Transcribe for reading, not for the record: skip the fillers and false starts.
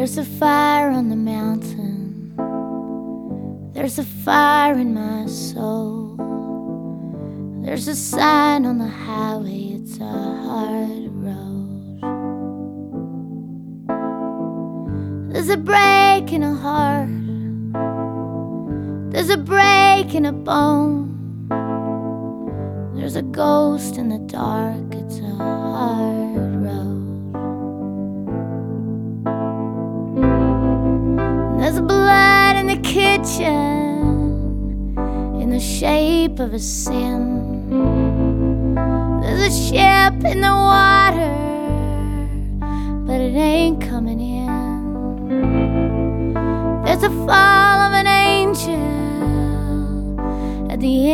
There's a fire on the mountain, there's a fire in my soul. There's a sign on the highway, it's a hard road. There's a break in a heart, there's a break in a bone. There's a ghost in the dark, it's a hard road. There's blood in the kitchen, in the shape of a sin. There's a ship in the water, but it ain't coming in. There's a fall of an angel at the end.